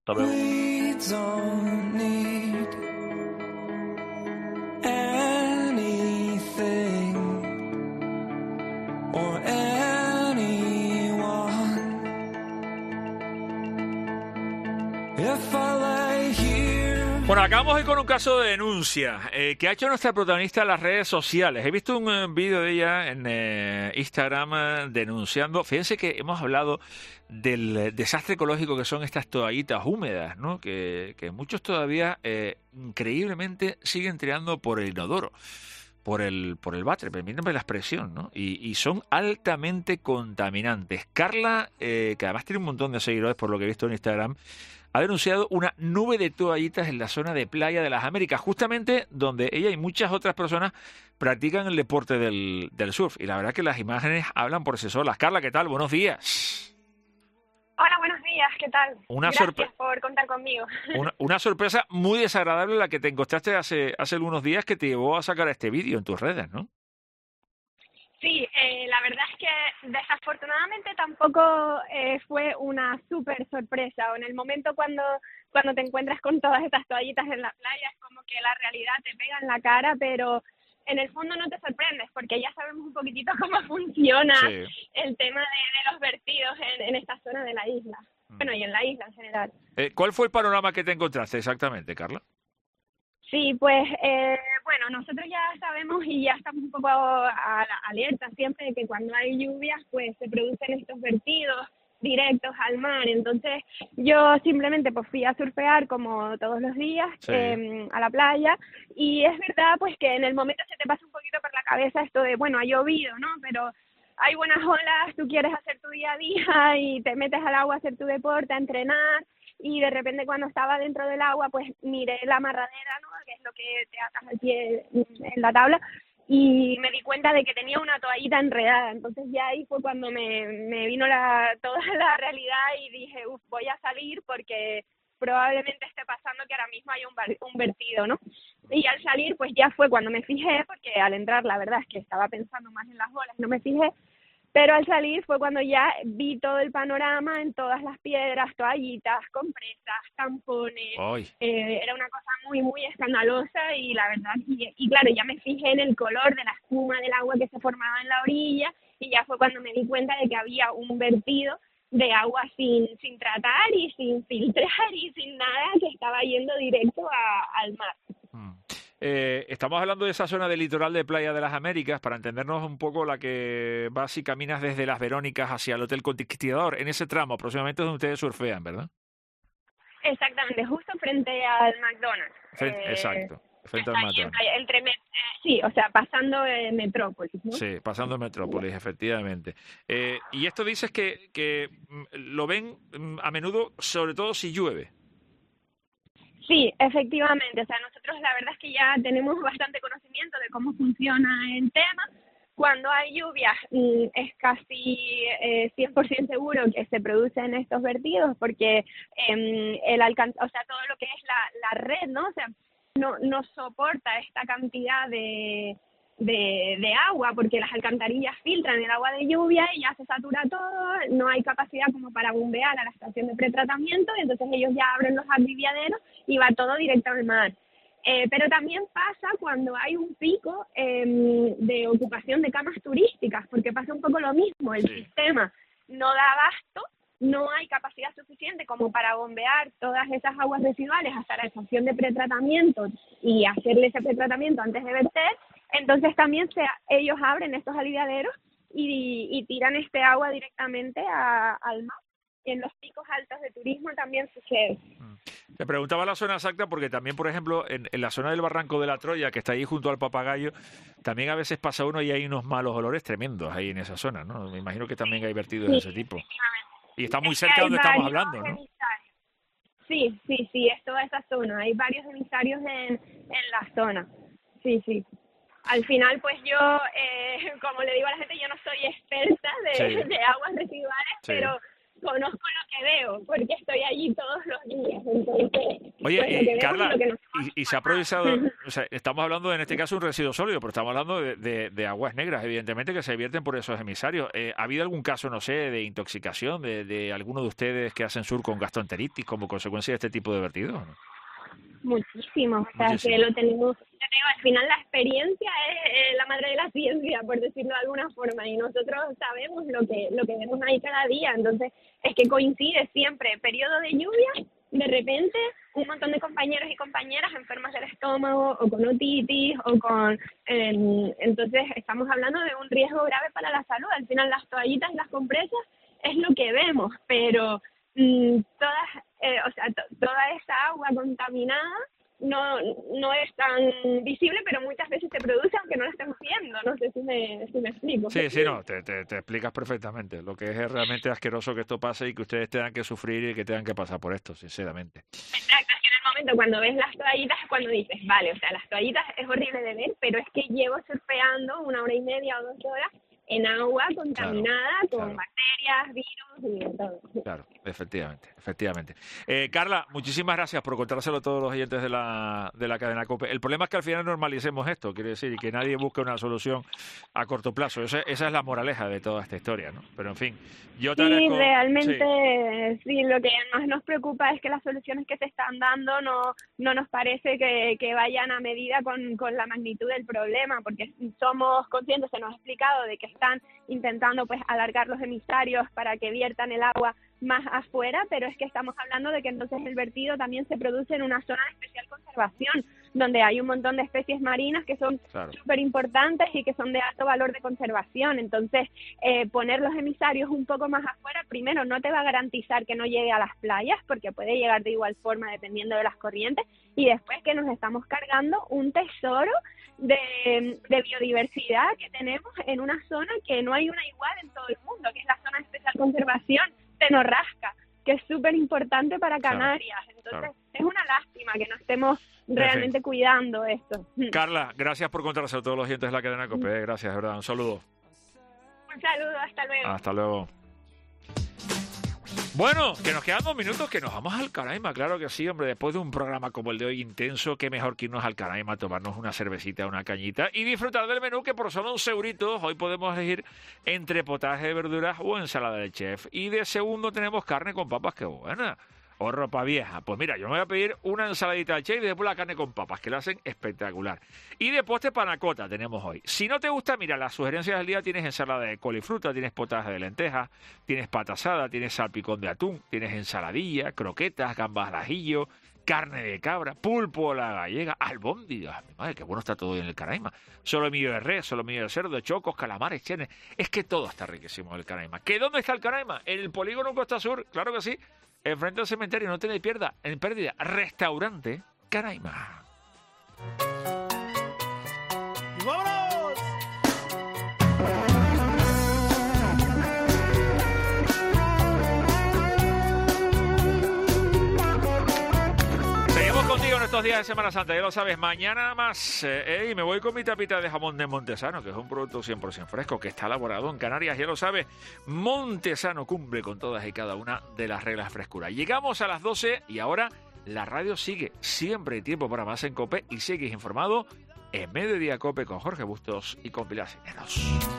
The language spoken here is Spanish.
Hasta luego. We don't need anything or anyone. If I lay here. Bueno, acabamos hoy con un caso de denuncia que ha hecho nuestra protagonista en las redes sociales. He visto un vídeo de ella en Instagram denunciando. Fíjense que hemos hablado del desastre ecológico que son estas toallitas húmedas, ¿no? Que muchos todavía increíblemente siguen tirando por el inodoro, por el váter, permítanme la expresión, ¿no? Y son altamente contaminantes. Carla, que además tiene un montón de seguidores por lo que he visto en Instagram, ha denunciado una nube de toallitas en la zona de Playa de las Américas, justamente donde ella y muchas otras personas practican el deporte del surf. Y la verdad que las imágenes hablan por sí solas. Carla, ¿qué tal? Buenos días. Hola, buenos días, ¿qué tal? Gracias por contar conmigo. Una sorpresa muy desagradable la que te encontraste hace algunos días que te llevó a sacar este vídeo en tus redes, ¿no? Sí, la verdad es que desafortunadamente tampoco fue una súper sorpresa. O en el momento cuando te encuentras con todas estas toallitas en la playa es como que la realidad te pega en la cara, pero en el fondo no te sorprendes porque ya sabemos un poquitito cómo funciona el tema de los vertidos en esta zona de la isla. Bueno, y en la isla en general. ¿Cuál fue el panorama que te encontraste exactamente, Carla? Sí, pues bueno, nosotros ya sabemos y ya estamos un poco alerta siempre de que cuando hay lluvias pues se producen estos vertidos directos al mar. Entonces yo simplemente pues fui a surfear como todos los días a la playa y es verdad pues que en el momento se te pasa un poquito por la cabeza esto de bueno, ha llovido, ¿no? Pero hay buenas olas, tú quieres hacer tu día a día y te metes al agua a hacer tu deporte, a entrenar. Y de repente cuando estaba dentro del agua, pues miré la amarradera, ¿no? Que es lo que te atas al pie en la tabla, y me di cuenta de que tenía una toallita enredada. Entonces ya ahí fue cuando me vino toda la realidad y dije, voy a salir porque probablemente esté pasando que ahora mismo hay un vertido, ¿no? Y al salir, pues ya fue cuando me fijé, porque al entrar la verdad es que estaba pensando más en las olas, no me fijé. Pero al salir fue cuando ya vi todo el panorama en todas las piedras, toallitas, compresas, tampones. Era una cosa muy, muy escandalosa y la verdad, y claro, ya me fijé en el color de la espuma del agua que se formaba en la orilla y ya fue cuando me di cuenta de que había un vertido de agua sin tratar y sin filtrar y sin nada que estaba yendo directo al mar. Estamos hablando de esa zona del litoral de Playa de las Américas, para entendernos un poco la que vas y caminas desde Las Verónicas hacia el Hotel Conquistador, en ese tramo aproximadamente donde ustedes surfean, ¿verdad? Exactamente, justo frente al McDonald's. Exacto, frente al McDonald's. Sí, o sea, pasando Metrópolis, ¿no? Sí, pasando Metrópolis, efectivamente. Y esto dices que lo ven a menudo, sobre todo si llueve. Sí, efectivamente. O sea, nosotros la verdad es que ya tenemos bastante conocimiento de cómo funciona el tema. Cuando hay lluvias es casi 100% seguro que se producen estos vertidos porque todo lo que es la red, ¿no? O sea, no soporta esta cantidad de agua porque las alcantarillas filtran el agua de lluvia y ya se satura todo, no hay capacidad como para bombear a la estación de pretratamiento y entonces ellos ya abren los aviviaderos y va todo directo al mar. Pero también pasa cuando hay un pico de ocupación de camas turísticas, porque pasa un poco lo mismo, el sistema no da abasto, no hay capacidad suficiente como para bombear todas esas aguas residuales hasta la estación de pretratamiento y hacerle ese pretratamiento antes de verter. Entonces también ellos abren estos aliviaderos y tiran este agua directamente al mar. En los picos altos de turismo también sucede. Te preguntaba la zona exacta porque también, por ejemplo, en la zona del Barranco de la Troya, que está ahí junto al Papagayo, también a veces pasa uno y hay unos malos olores tremendos ahí en esa zona, ¿no? Me imagino que también hay vertidos de ese tipo. Y está muy cerca de donde estamos hablando, ¿no? Sí, es toda esa zona. Hay varios emisarios en la zona. Sí. Al final, pues yo, como le digo a la gente, yo no soy experta de aguas residuales, pero conozco lo que veo, porque estoy allí todos los días. Entonces, Oye, pues, lo que vemos Carla, es lo que nos y se ha aprovechado, o sea, estamos hablando en este caso de un residuo sólido, pero estamos hablando de aguas negras, evidentemente, que se vierten por esos emisarios. ¿Ha habido algún caso, no sé, de intoxicación de alguno de ustedes que hacen surf con gastroenteritis como consecuencia de este tipo de vertidos? ¿No? muchísimo, o sea, Muchísimo. que lo tenemos, yo te digo, al final la experiencia es la madre de la ciencia, por decirlo de alguna forma, y nosotros sabemos lo que vemos ahí cada día, entonces es que coincide siempre, periodo de lluvia, de repente un montón de compañeros y compañeras enfermas del estómago o con otitis o con... entonces estamos hablando de un riesgo grave para la salud, al final las toallitas y las compresas es lo que vemos, pero toda esa agua contaminada no es tan visible, pero muchas veces se produce aunque no lo estemos viendo. No sé si me explico. Sí, no, te explicas perfectamente lo que es realmente asqueroso que esto pase y que ustedes tengan que sufrir y que tengan que pasar por esto, sinceramente. Exacto, es que en el momento cuando ves las toallitas es cuando dices, vale, o sea, las toallitas es horrible de ver, pero es que llevo surfeando 1 hora y media o 2 horas en agua contaminada con bacterias, virus y de todo. Claro, efectivamente. Carla, muchísimas gracias por contárselo a todos los oyentes de la cadena COPE. El problema es que al final normalicemos esto, quiere decir, que nadie busque una solución a corto plazo. Esa es la moraleja de toda esta historia, ¿no? Pero en fin, yo te agradezco. Realmente, sí, lo que más nos preocupa es que las soluciones que se están dando no nos parece que vayan a medida con la magnitud del problema, porque somos conscientes, se nos ha explicado de que están intentando pues alargar los emisarios para que viertan el agua más afuera, pero es que estamos hablando de que entonces el vertido también se produce en una zona de especial conservación, donde hay un montón de especies marinas que son súper importantes y que son de alto valor de conservación. Entonces, poner los emisarios un poco más afuera, primero, no te va a garantizar que no llegue a las playas, porque puede llegar de igual forma dependiendo de las corrientes, y después que nos estamos cargando un tesoro de biodiversidad que tenemos en una zona que no hay una igual en todo el mundo, que es la zona de especial conservación Tenorrasca, que es súper importante para Canarias. Entonces, es una lástima que no estemos realmente cuidando esto. Carla, gracias por contarse a todos los oyentes de la cadena COPE. Gracias, de verdad. Un saludo. Un saludo, hasta luego. Hasta luego. Bueno, que nos quedan 2 minutos, que nos vamos al Canaima, claro que sí, hombre, después de un programa como el de hoy intenso, qué mejor que irnos al Canaima, tomarnos una cervecita, una cañita y disfrutar del menú, que por solo 1 eurito hoy podemos elegir entre potaje de verduras o ensalada del chef. Y de segundo tenemos carne con papas, qué buena. O ropa vieja. Pues mira, yo me voy a pedir una ensaladita de chef y después la carne con papas, que la hacen espectacular. Y de postre panacota tenemos hoy. Si no te gusta, mira, las sugerencias del día: tienes ensalada de colifruta, tienes potaje de lentejas, tienes pata asada, tienes salpicón de atún, tienes ensaladilla, croquetas, gambas al ajillo, carne de cabra, pulpo a la gallega, albóndigas. Madre, qué bueno está todo en el Canaima. Solomillo de res, solomillo de cerdo, chocos, calamares, chenes. Es que todo está riquísimo en el Canaima. ¿Que dónde está el Canaima? En el polígono Costa Sur, claro que sí. Enfrente al cementerio, no tenéis pérdida. Restaurante Canaima. ¡Vámonos! Seguimos contigo en estos días de Semana Santa, ya lo sabes, mañana más. Y me voy con mi tapita de jamón de Montesano, que es un producto 100% fresco, que está elaborado en Canarias, ya lo sabes. Montesano cumple con todas y cada una de las reglas de frescura. Llegamos a las 12 y ahora la radio sigue. Siempre hay tiempo para más en COPE y sigues informado en Mediodía COPE con Jorge Bustos y con Pilar Cisneros.